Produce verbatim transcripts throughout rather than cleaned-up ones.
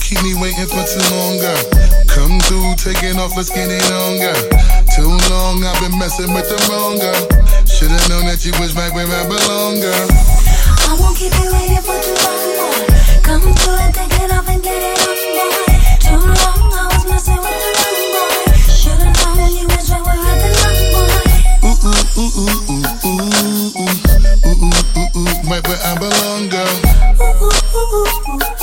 keep me waiting for too long, girl. Come through, taking off, let's get it on, girl. Too long, I've been messing with the wrong girl. Should've known that you was right where I belong, girl. I won't keep you waiting for too long, boy. Come through and take it off and get it on, boy. Too long, I was messing with the wrong boy. Should've known you was right where I belong, boy. Ooh, ooh, ooh, ooh, ooh, ooh, ooh, ooh, ooh, ooh, ooh, right where I belong, girl. Ooh, ooh, ooh, ooh, ooh, ooh,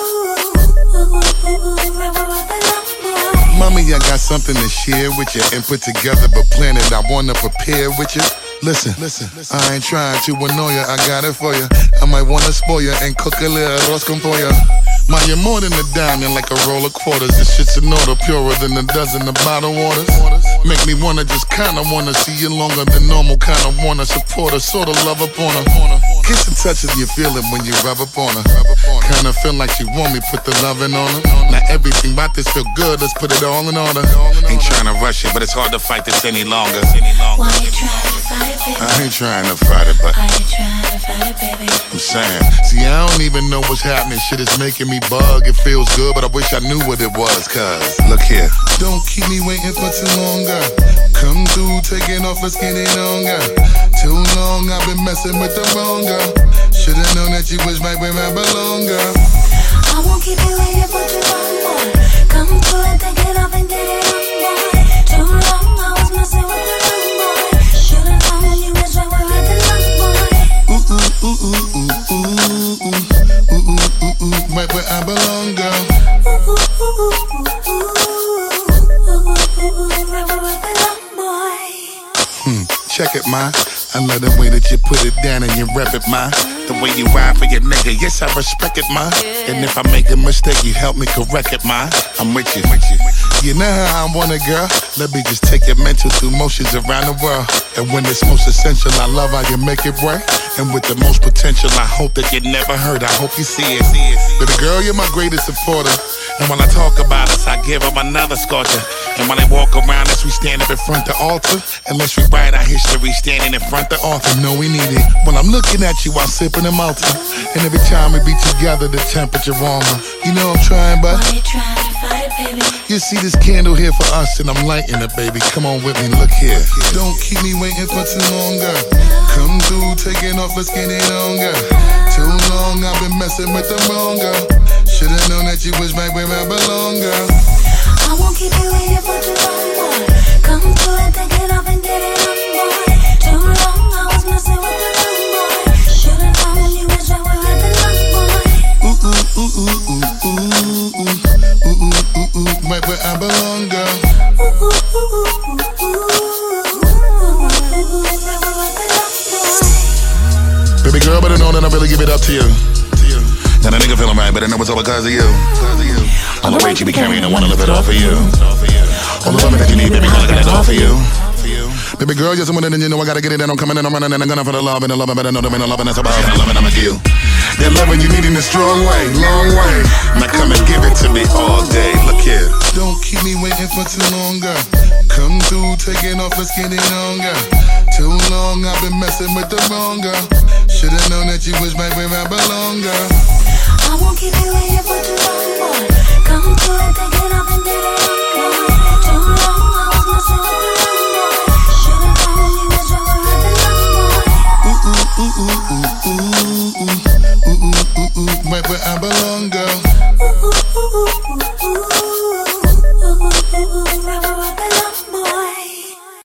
ooh, ooh, right where I belong, boy. Mommy, I got something to share with you and put together, but plan it. I wanna prepare with you. Listen, listen, listen, I ain't trying to annoy you, I got it for you. I might wanna spoil you and cook a little arroz con pollo. Ma, you're more than a diamond, like a roll of quarters. This shit's an order, purer than a dozen of bottled waters. Make me wanna just kinda wanna see you longer than normal. Kinda wanna support her, sorta love upon her. Kiss and touch as you feel it when you rub up on her. Kinda feel like she want me, put the loving on her. Now everything about this feel good, let's put it all in order. Ain't trying to rush it, but it's hard to fight this any longer. Why you trying to fight it, baby? I ain't trying to fight it, but Why you trying to fight it, baby? I'm saying, see, I don't even know what's happening. Shit is making me bug. It feels good, but I wish I knew what it was. Cause, look here. Don't keep me waiting for too long, girl. Come through, taking off, let's get it on, girl. Too long, I've been messing with the wrong girl. Should've known that you was right where I belong, girl. I won't keep you waiting for too long, boy. Come through and take it off and get it on, boy. Too long, I was messing with the wrong boy. Should've known you was right where I belong, boy. Ooh, ooh, ooh, ooh, ooh, ooh, ooh, ooh, ooh, ooh, ooh, right where I belong, girl. Ooh, ooh, ooh, ooh, ooh, ooh, ooh, ooh, ooh, right where I belong, boy. Hmm, check it, ma. I love the way that you put it down and you rep it, ma. The way you ride for your nigga, yes, I respect it, ma. And if I make a mistake, you help me correct it, ma. I'm with you. You know how I want it, girl. Let me just take your mental through motions around the world. And when it's most essential, I love how you make it right. And with the most potential, I hope that you never heard. I hope you see it. Baby girl, you're my greatest supporter. And when I talk about us, I give them another sculpture. And when they walk around us, we stand up in front of the altar. Unless we write our history standing in front of the author. No, we need it. When I'm looking at you, I'm sipping a Malta. And every time we be together, the temperature warmer. You know I'm trying, but Why you trying to fight it, baby? you see this candle here for us, and I'm lighting it, baby. Come on with me, look here. Don't keep me waiting for too long, girl. Come through, taking off, let's get it on, girl. Too long, I've been messing with the wrong girl. Should've known that you was right where I belong, girl. I won't keep you waiting for too long, boy. Come through and take it off and get it on, boy. Too long, I was messing with the wrong boy. Should've known you was right where I belong, boy. Ooh, ooh, ooh, ooh, ooh, ooh, ooh, ooh, ooh, ooh, ooh, right where I belong, girl. Ooh, ooh, ooh, ooh, ooh, ooh, ooh, right where I belong, boy. Baby girl, better know that I really give it up to you. Now the nigga feeling right, but I know it's all because of you. All the weight you be carrying, I wanna lift it off of you. All the women that you need, baby girl, I got it all for you. Baby girl, you're someone that you know I gotta get it, and I'm coming and I'm running and I'm gonna for the love and the love, and better know there ain't no love and that's about and the love and I'm a deal. That loving you need in a strong way, long way. Now come and give it to me all day. Look here. Don't keep me waiting for too long, girl. Come through, taking off, let's get it on, girl. Too long, I've been messing with the wrong girl. Should've known that you was right where I belong, girl. I won't keep you waiting for too long, boy. Come through and take it off and get it on, boy. Too long, I was messing with the wrong boy. Should've known you was right where I belong, boy. Ooh, ooh, ooh, ooh, ooh, ooh, ooh, ooh, ooh, ooh, ooh, right where I belong, girl. Ooh, ooh, ooh, ooh, ooh.